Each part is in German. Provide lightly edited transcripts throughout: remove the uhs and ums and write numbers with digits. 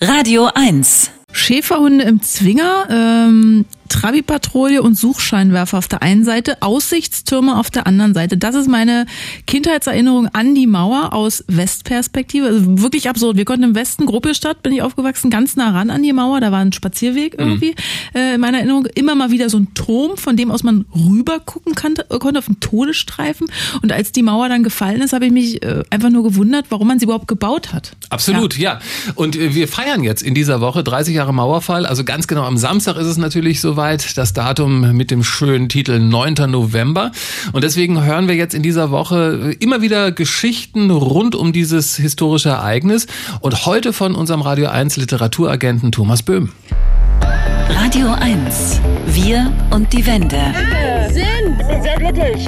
Radio 1. Schäferhunde im Zwinger, Trabi-Patrouille und Suchscheinwerfer auf der einen Seite, Aussichtstürme auf der anderen Seite. Das ist meine Kindheitserinnerung an die Mauer aus Westperspektive. Also wirklich absurd. Wir konnten im Westen, Gruppelstadt, bin ich aufgewachsen, ganz nah ran an die Mauer. Da war ein Spazierweg irgendwie. In meiner Erinnerung immer mal wieder so ein Turm, von dem aus man rüber gucken konnte auf einen Todesstreifen. Und als die Mauer dann gefallen ist, habe ich mich einfach nur gewundert, warum man sie überhaupt gebaut hat. Absolut, ja. Und wir feiern jetzt in dieser Woche 30 Jahre Mauerfall. Also ganz genau am Samstag ist es natürlich soweit. Das Datum mit dem schönen Titel 9. November. Und deswegen hören wir jetzt in dieser Woche immer wieder Geschichten rund um dieses historische Ereignis. Und heute von unserem Radio 1 Literaturagenten Thomas Böhm. Radio 1. Wir und die Wende. Ich bin sehr glücklich.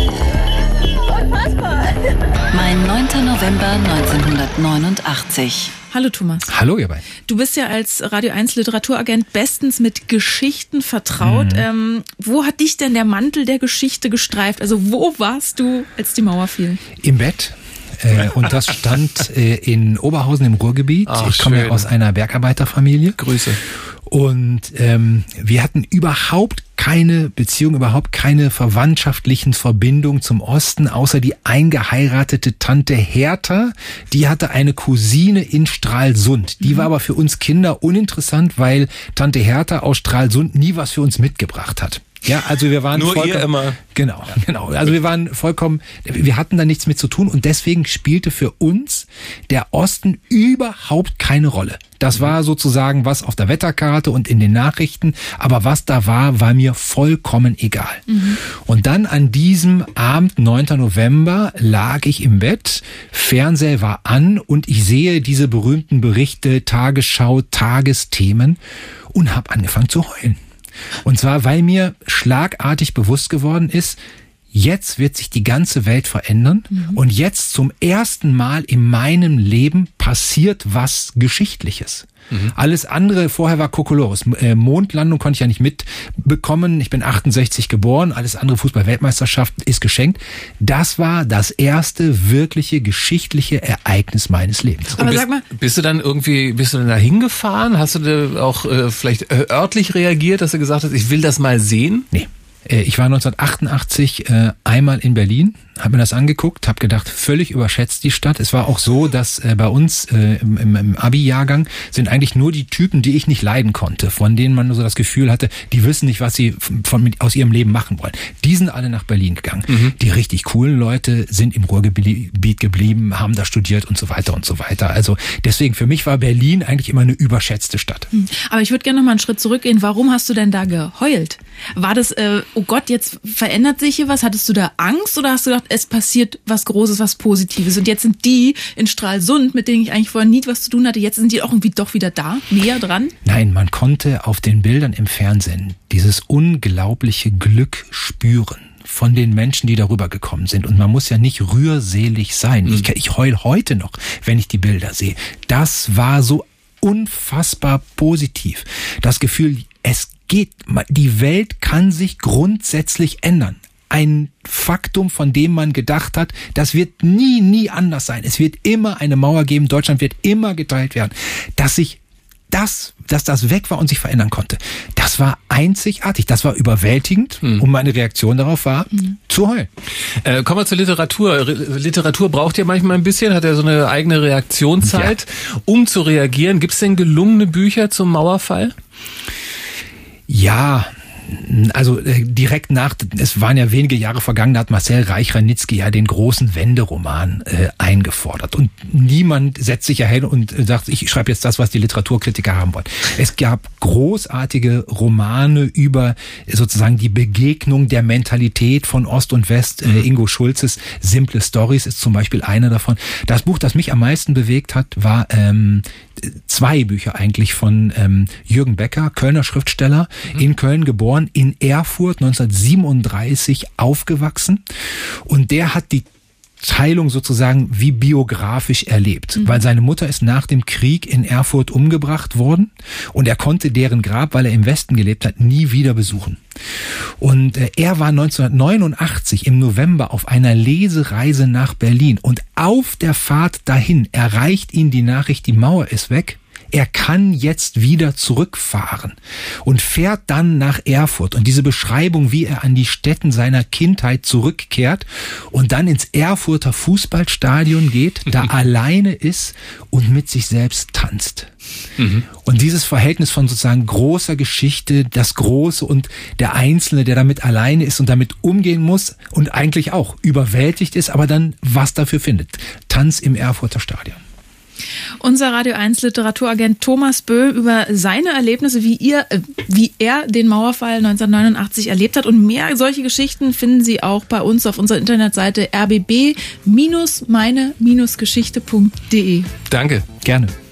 Unfassbar. Mein 9. November 1989. Hallo Thomas. Hallo ihr beiden. Du bist ja als Radio 1 Literaturagent bestens mit Geschichten vertraut. Wo hat dich denn der Mantel der Geschichte gestreift? Also wo warst du, als die Mauer fiel? Im Bett. Und das stand in Oberhausen im Ruhrgebiet. Ach, ich komme ja aus einer Bergarbeiterfamilie. Grüße. Und wir hatten überhaupt keine Beziehung, überhaupt keine verwandtschaftlichen Verbindungen zum Osten, außer die eingeheiratete Tante Hertha. Die hatte eine Cousine in Stralsund. Die war aber für uns Kinder uninteressant, weil Tante Hertha aus Stralsund nie was für uns mitgebracht hat. Ja, also wir waren nur ihr immer. Genau. Also wir waren vollkommen, wir hatten da nichts mit zu tun und deswegen spielte für uns der Osten überhaupt keine Rolle. Das war sozusagen was auf der Wetterkarte und in den Nachrichten, aber was da war mir vollkommen egal. Und dann an diesem Abend, 9. November, lag ich im Bett, Fernseher war an und ich sehe diese berühmten Berichte, Tagesschau, Tagesthemen und habe angefangen zu heulen. Und zwar, weil mir schlagartig bewusst geworden ist, jetzt wird sich die ganze Welt verändern und jetzt zum ersten Mal in meinem Leben passiert was Geschichtliches. Alles andere, vorher war Kokolores. Mondlandung konnte ich ja nicht mitbekommen. Ich bin 68 geboren. Alles andere, Fußball-Weltmeisterschaft, ist geschenkt. Das war das erste wirkliche geschichtliche Ereignis meines Lebens. Aber sag mal, bist du dann da hingefahren? Hast du da auch vielleicht örtlich reagiert, dass du gesagt hast, ich will das mal sehen? Nee. Ich war 1988 einmal in Berlin, habe mir das angeguckt, habe gedacht, völlig überschätzt die Stadt. Es war auch so, dass bei uns im Abi-Jahrgang sind eigentlich nur die Typen, die ich nicht leiden konnte, von denen man nur so das Gefühl hatte, die wissen nicht, was sie aus ihrem Leben machen wollen. Die sind alle nach Berlin gegangen. Die richtig coolen Leute sind im Ruhrgebiet geblieben, haben da studiert und so weiter und so weiter. Also deswegen, für mich war Berlin eigentlich immer eine überschätzte Stadt. Aber ich würde gerne noch mal einen Schritt zurückgehen. Warum hast du denn da geheult? War das, oh Gott, jetzt verändert sich hier was? Hattest du da Angst oder hast du gedacht, es passiert was Großes, was Positives? Und jetzt sind die in Stralsund, mit denen ich eigentlich vorher nie was zu tun hatte, jetzt sind die auch irgendwie doch wieder da, näher dran? Nein, man konnte auf den Bildern im Fernsehen dieses unglaubliche Glück spüren von den Menschen, die darüber gekommen sind. Und man muss ja nicht rührselig sein. Ich heul heute noch, wenn ich die Bilder sehe. Das war so unfassbar positiv. Das Gefühl, die Welt kann sich grundsätzlich ändern. Ein Faktum, von dem man gedacht hat, das wird nie anders sein. Es wird immer eine Mauer geben, Deutschland wird immer geteilt werden. Dass das weg war und sich verändern konnte, das war einzigartig, das war überwältigend und meine Reaktion darauf war, zu heulen. Kommen wir zur Literatur. Literatur braucht ja manchmal ein bisschen, hat ja so eine eigene Reaktionszeit, um zu reagieren. Gibt es denn gelungene Bücher zum Mauerfall? Ja, also direkt nach, es waren ja wenige Jahre vergangen, da hat Marcel Reich-Ranitzky ja den großen Wenderoman eingefordert. Und niemand setzt sich ja hin und sagt, ich schreibe jetzt das, was die Literaturkritiker haben wollen. Es gab großartige Romane über sozusagen die Begegnung der Mentalität von Ost und West. Ingo Schulzes Simple Stories ist zum Beispiel eine davon. Das Buch, das mich am meisten bewegt hat, war zwei Bücher eigentlich von Jürgen Becker, Kölner Schriftsteller, in Köln geboren, in Erfurt 1937 aufgewachsen, und der hat die Teilung sozusagen wie biografisch erlebt, weil seine Mutter ist nach dem Krieg in Erfurt umgebracht worden und er konnte deren Grab, weil er im Westen gelebt hat, nie wieder besuchen. Und er war 1989 im November auf einer Lesereise nach Berlin und auf der Fahrt dahin erreicht ihn die Nachricht, die Mauer ist weg. Er kann jetzt wieder zurückfahren und fährt dann nach Erfurt. Und diese Beschreibung, wie er an die Stätten seiner Kindheit zurückkehrt und dann ins Erfurter Fußballstadion geht, da alleine ist und mit sich selbst tanzt. Und dieses Verhältnis von sozusagen großer Geschichte, das Große und der Einzelne, der damit alleine ist und damit umgehen muss und eigentlich auch überwältigt ist, aber dann was dafür findet. Tanz im Erfurter Stadion. Unser Radio 1 Literaturagent Thomas Böhl über seine Erlebnisse, wie er den Mauerfall 1989 erlebt hat. Und mehr solche Geschichten finden Sie auch bei uns auf unserer Internetseite rbb-meine-geschichte.de. Danke. Gerne.